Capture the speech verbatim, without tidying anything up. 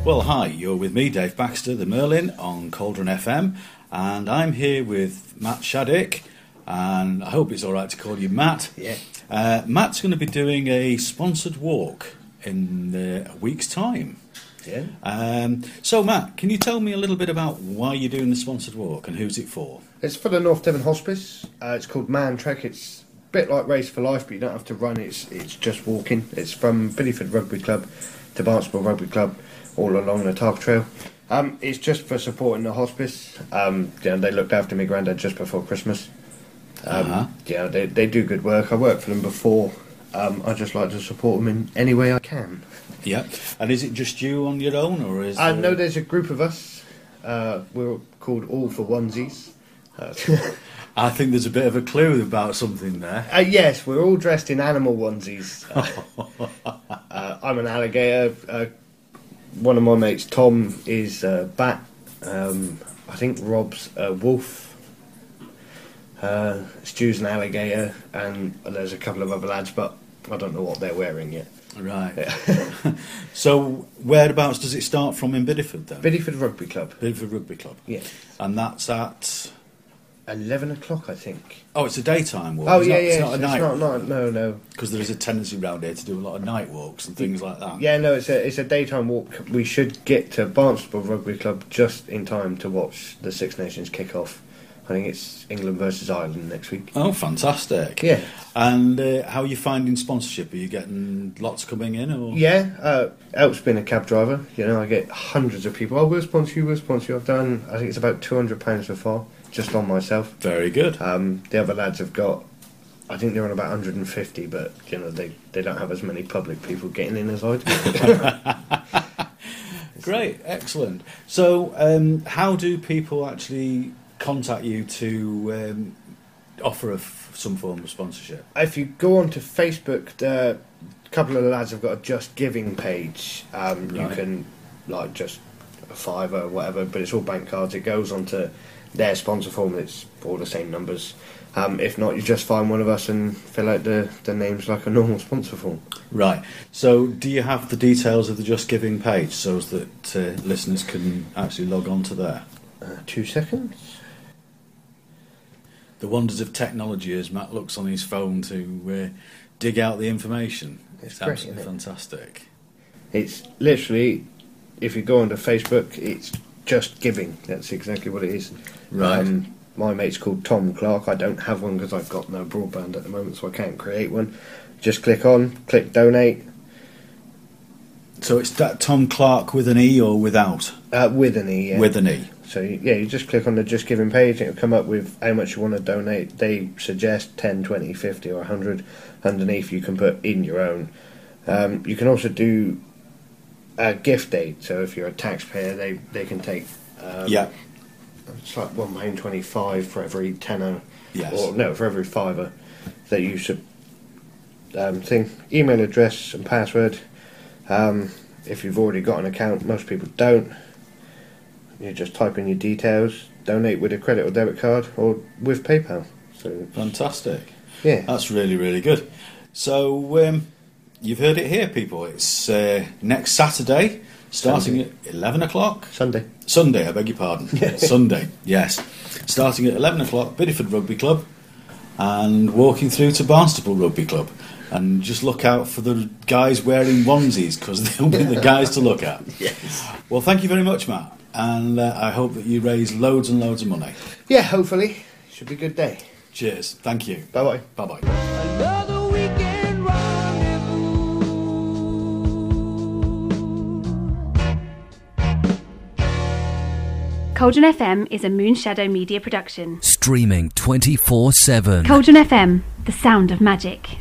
Well, hi, you're with me, Dave Baxter, the Merlin, on Cauldron F M, and I'm here with Matt Shaddick, and I hope it's all right to call you Matt. Yeah. Uh, Matt's going to be doing a sponsored walk in uh, a week's time. Yeah. Um, so, Matt, can you tell me a little bit about why you're doing the sponsored walk and who's it for? It's for the North Devon Hospice. Uh, it's called Man Trek. It's a bit like Race for Life, but you don't have to run. It's it's just walking. It's from Bideford Rugby Club to Barnstaple Rugby Club, all along the Tark Trail. Um, it's just for supporting the hospice. Um, you know, they looked after my granddad just before Christmas. Um, Uh-huh. Yeah, they they do good work. I worked for them before. Um, I just like to support them in any way I can. Yeah. And is it just you on your own, or is I there... know there's a group of us. Uh, we're called All for Onesies. Uh, I think there's a bit of a clue about something there. Uh, yes, we're all dressed in animal onesies. Uh, uh, I'm an alligator. Uh, one of my mates, Tom, is a bat. Um, I think Rob's a wolf. Uh, Stu's an alligator, and there's a couple of other lads, but I don't know what they're wearing yet. Right. So, whereabouts does it start from in Bideford then? Bideford Rugby Club. Bideford Rugby Club. Yeah. And that's at... Eleven o'clock, I think. Oh, it's a daytime walk. Oh it's yeah, not, yeah. It's not a it's night not, walk. not, no, no. Because there is a tendency around here to do a lot of night walks and things like that. Yeah, no, it's a it's a daytime walk. We should get to Barnstaple Rugby Club just in time to watch the Six Nations kick off. I think it's England versus Ireland next week. Oh, fantastic. Yeah. And uh, how are you finding sponsorship? Are you getting lots coming in? Or? Yeah, uh, helps being a cab driver. You know, I get hundreds of people. Oh, we'll sponsor you, we'll sponsor you. I've done, I think it's about two hundred pounds so far, just on myself. Very good. Um, the other lads have got, I think they're on about one hundred fifty, but, you know, they, they don't have as many public people getting in as I do. Great, excellent. So, um, how do people actually contact you to um, offer a f- some form of sponsorship? If you go onto Facebook, the, a couple of the lads have got a Just Giving page. Um, Right. You can, like, just a fiver or whatever, but it's all bank cards. It goes onto their sponsor form, and it's all the same numbers. Um, if not, you just find one of us and fill out the, the names like a normal sponsor form. Right. So, do you have the details of the Just Giving page so that uh, listeners can actually log on to there? Uh, two seconds. The wonders of technology as Matt looks on his phone to uh, dig out the information. It's It's great, absolutely isn't it? fantastic. It's literally, if you go onto Facebook, it's Just Giving. That's exactly what it is. Right. Um, my mate's called Tom Clark. I don't have one because I've got no broadband at the moment, so I can't create one. Just click on, click donate. So it's that Tom Clark with an E or without? Uh, with an E, yeah. With an E. So, yeah, you just click on the Just Giving page, and it'll come up with how much you want to donate. They suggest ten, twenty, fifty or one hundred. Underneath, you can put in your own. Um, you can also do a gift aid. So if you're a taxpayer, they, they can take... Um, Yeah. It's like one pound twenty-five for every tenner. Yes. Or, no, for every fiver that you should... Um, thing. Email address and password. Um, if you've already got an account, most people don't. You just type in your details, donate with a credit or debit card, or with PayPal. So Fantastic. yeah, That's really, really good. So, um, you've heard it here, people. It's uh, next Saturday, starting Sunday. at eleven o'clock. Sunday. Sunday, I beg your pardon. Sunday, yes. Starting at eleven o'clock, Bideford Rugby Club, and walking through to Barnstaple Rugby Club. And just look out for the guys wearing onesies, because they'll be the guys to look at. Yes. Well, thank you very much, Matt. And uh, I hope that you raise loads and loads of money. Yeah, hopefully. Should be a good day. Cheers. Thank you. Bye bye. Bye-bye. Another weekend rendezvous. Cauldron F M is a Moonshadow Media production. Streaming twenty-four seven. Cauldron F M, the sound of magic.